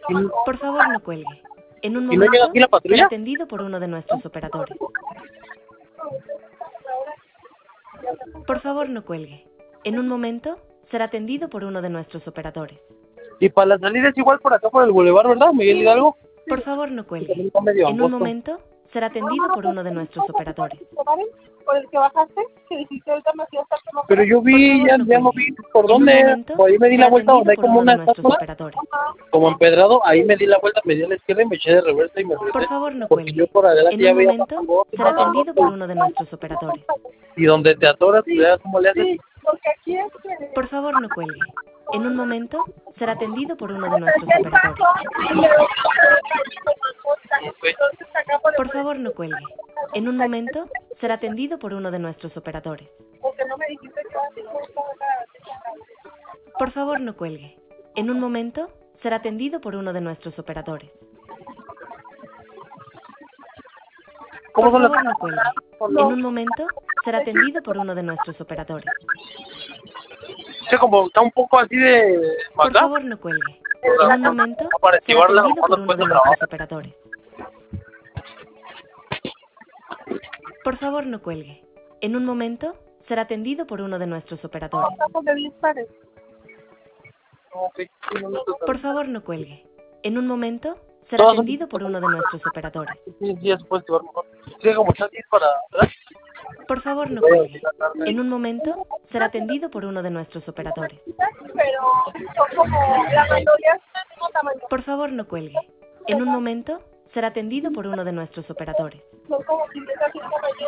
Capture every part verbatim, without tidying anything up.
¿Y, Por favor, no cuelgue. En un y no llega momento aquí la será patrulla? atendido por uno de nuestros operadores. Por favor, no cuelgue. En un momento será atendido por uno de nuestros operadores. Y para la salida es igual por acá por el bulevar, ¿verdad, Miguel Hidalgo? Por favor, no Que cuelgue. también está medio En un angosto. momento será atendido por uno de nuestros operadores. Por el que bajaste, que dijiste ahorita me hacía hasta que no. Pero yo Por vi, favor, ya, no ya no cuelgue. vi por En un dónde, momento por ahí me di la será vuelta donde atendido hay por como uno de una nuestros estatua, operadores. como empedrado, ahí me di la vuelta, me di a la izquierda y me eché de reversa y me Por regresé. favor, no Porque yo cuelgue. por adelante En ya un veía momento más angosto, será más atendido angosto. por uno de nuestros operadores. Y donde te atoras, pues ya cómo le haces. Sí, porque aquí es que... Por favor, no cuelgue. En un momento será atendido por uno de nuestros Aquí hay operadores. paso, pero entonces acá por el... Por favor, no cuelgue. En un momento será atendido por uno de nuestros operadores. Porque no me dijiste que iba a decir Por favor, no cuelgue. En un momento será atendido por uno de nuestros operadores. ¿Cómo Por son las favor, no cuelgue. En un momento será atendido por uno de nuestros operadores. que como está un poco así de Por acá? favor, no cuelgue. En un momento Para será activarla atendido por cuando uno de después de trabajo. nuestros operadores. Por favor, no cuelgue. En un momento será atendido por uno de nuestros operadores. de dispares. Ok, sí, no, no, no, no. Por favor, no cuelgue. En un momento será Todas son- atendido por uno de nuestros operadores. Sí, sí, ya se puede activar mejor. Sí, como está así para atrás. Por favor, no cuelgue. En un momento será atendido por uno de nuestros operadores. Pero son como la mayoría del mismo tamaño. Por favor, no cuelgue. En un momento será atendido por uno de nuestros operadores. Son como piezas así tamaño.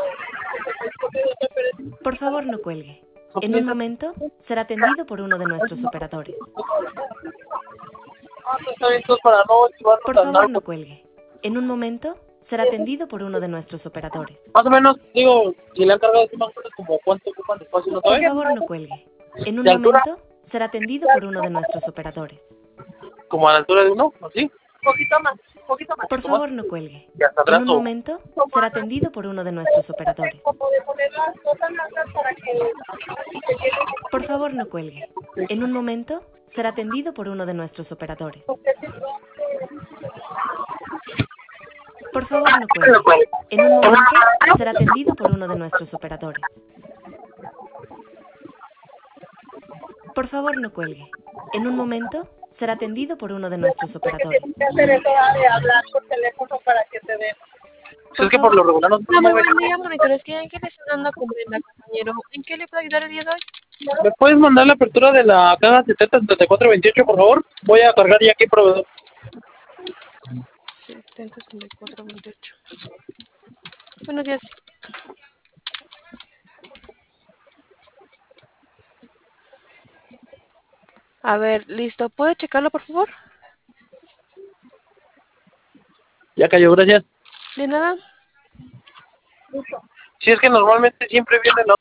Por favor, no cuelgue. En un momento será atendido por uno de nuestros operadores. Ah, pues está bien, entonces para no activarlo Por tan favor, largo. no cuelgue. En un momento será atendido por uno de nuestros operadores. Más o menos, digo, si le han cargado así más o menos como cuánto ocupan de espacio, ¿no Por sabe? favor, no cuelgue. En un ¿De altura? momento será atendido por uno de nuestros operadores. Como a la altura de uno, ¿así? Poquito más, poquito más. Por favor, no cuelgue. Y hasta En atrás un o... momento será atendido por uno de nuestros operadores. Como de poner las cosas largas para que que llegue Por favor, no cuelgue. En un momento será atendido por uno de nuestros operadores. Por favor, no cuelgue. En un momento será atendido por uno de nuestros operadores. Por favor, no cuelgue. En un momento será atendido por uno de nuestros operadores. que hacer eso de hablar por teléfono para que te den. Si es que por lo regular no se Hola, muy mueve. buen día, monitores. ¿Quién que le está dando comida, compañero? ¿En qué le puedo ayudar el día de hoy? ¿Me puedes mandar la apertura de la caja setenta setenta y cuatro veintiocho, por favor? Voy a cargar ya aquí, proveedor. setenta, sesenta y cuatro, veintiocho. Buenos días. A ver, listo. ¿Puede checarlo, por favor? Ya cayó, gracias. De nada. Si es que normalmente siempre viene la